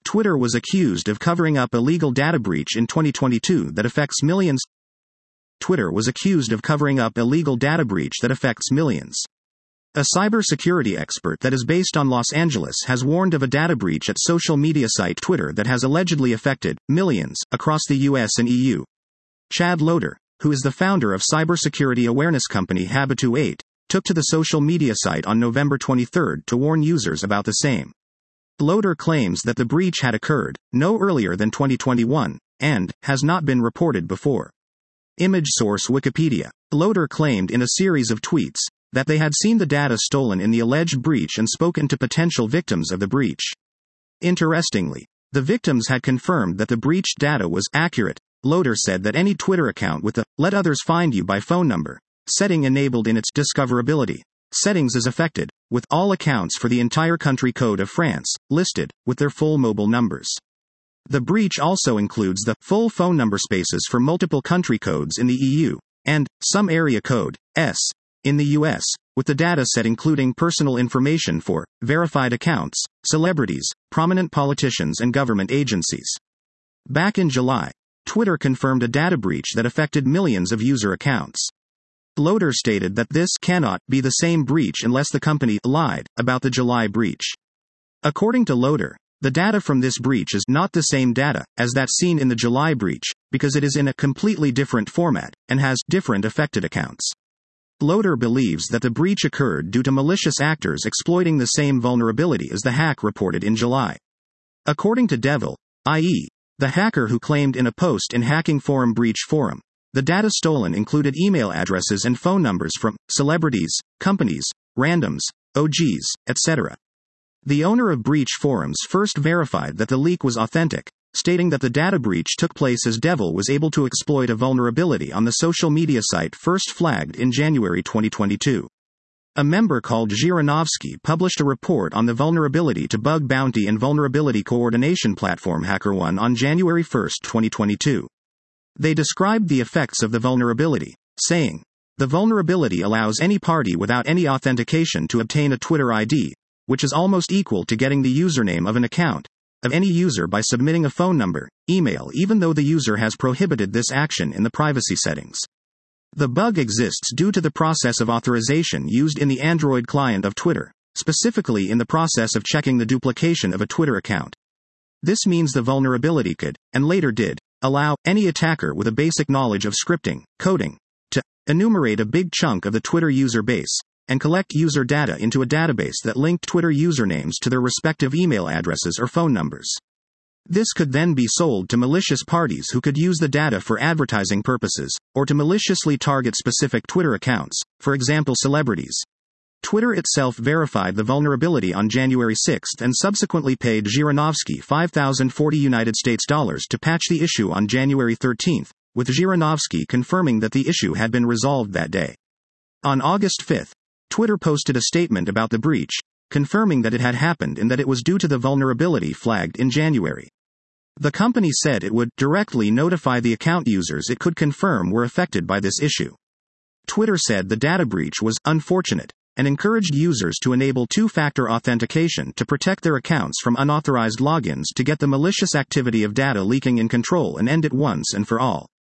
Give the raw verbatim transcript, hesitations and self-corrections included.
Twitter was accused of covering up a legal data breach in twenty twenty-two that affects millions. Twitter was accused of covering up a legal data breach that affects millions. A cybersecurity expert that is based on Los Angeles has warned of a data breach at social media site Twitter that has allegedly affected millions across the U S and E U. Chad Loder, who is the founder of cybersecurity awareness company Habitu eight, took to the social media site on November twenty-third to warn users about the same. Loder claims that the breach had occurred no earlier than twenty twenty-one and has not been reported before. Image source Wikipedia. Loder claimed in a series of tweets that they had seen the data stolen in the alleged breach and spoken to potential victims of the breach. Interestingly, the victims had confirmed that the breached data was accurate. Loder said that any Twitter account with the "Let Others Find You by Phone Number" setting enabled in its discoverability settings is affected, with all accounts for the entire country code of France listed with their full mobile numbers. The breach also includes the full phone number spaces for multiple country codes in the E U and some area code S in the U S, with the data set including personal information for verified accounts, celebrities, prominent politicians and government agencies. Back in July, Twitter confirmed a data breach that affected millions of user accounts. Loder stated that this cannot be the same breach unless the company lied about the July breach. According to Loder, the data from this breach is not the same data as that seen in the July breach, because it is in a completely different format and has different affected accounts. Loder believes that the breach occurred due to malicious actors exploiting the same vulnerability as the hack reported in July. According to Devil, that is, the hacker who claimed in a post in Hacking Forum Breach Forum, the data stolen included email addresses and phone numbers from celebrities, companies, randoms, O Gs, et cetera. The owner of Breach Forums first verified that the leak was authentic, stating that the data breach took place as Devil was able to exploit a vulnerability on the social media site first flagged in January twenty twenty-two. A member called Zhirinovsky published a report on the vulnerability to bug bounty and vulnerability coordination platform HackerOne on January first, twenty twenty-two. They described the effects of the vulnerability, saying, "The vulnerability allows any party without any authentication to obtain a Twitter I D, which is almost equal to getting the username of an account of any user by submitting a phone number, email, even though the user has prohibited this action in the privacy settings." The bug exists due to the process of authorization used in the Android client of Twitter, specifically in the process of checking the duplication of a Twitter account. This means the vulnerability could, and later did, allow any attacker with a basic knowledge of scripting, coding, to enumerate a big chunk of the Twitter user base and collect user data into a database that linked Twitter usernames to their respective email addresses or phone numbers. This could then be sold to malicious parties who could use the data for advertising purposes, or to maliciously target specific Twitter accounts, for example celebrities. Twitter itself verified the vulnerability on January sixth and subsequently paid Zhirinovsky five thousand forty United States dollars to patch the issue on January thirteenth, with Zhirinovsky confirming that the issue had been resolved that day. On August fifth, Twitter posted a statement about the breach, confirming that it had happened and that it was due to the vulnerability flagged in January. The company said it would directly notify the account users it could confirm were affected by this issue. Twitter said the data breach was unfortunate and encouraged users to enable two-factor authentication to protect their accounts from unauthorized logins to get the malicious activity of data leaking in control and end it once and for all.